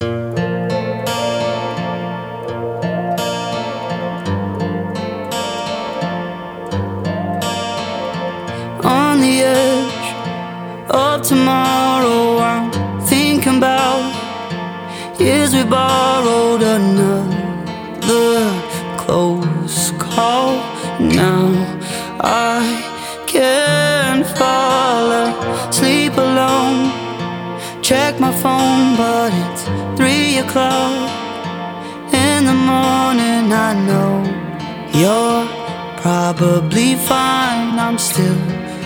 On the edge of tomorrow, I'm thinking about years we borrowed. Another close call. Now I can't fall asleep alone. Check my phone, but it's 3 o'clock in the morning. I know you're probably fine. I'm still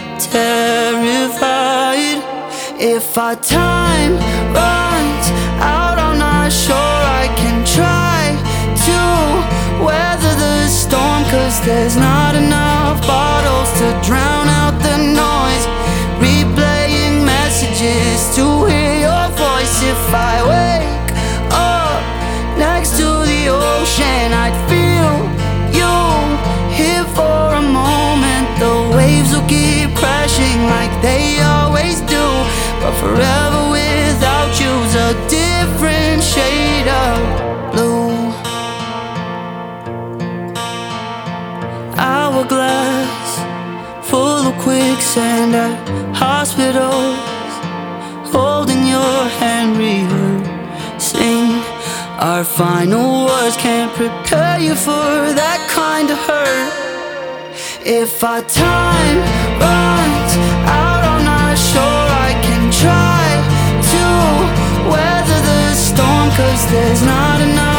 terrified. If our time runs out, I'm not sure I can try to weather the storm, 'cause there's not enough bottles to drown out the noise. Replaying messages to hear your voice. If I wake up next to the ocean, I'd feel you here for a moment. The waves will keep crashing like they always do, but forever without you's a different shade of blue. Hourglass full of quicksand at hospitals, holding your hand, rehearsing our final words. Can't prepare you for that kind of hurt. If our time runs out, I'm not sure I can try to weather the storm, 'cause there's not enough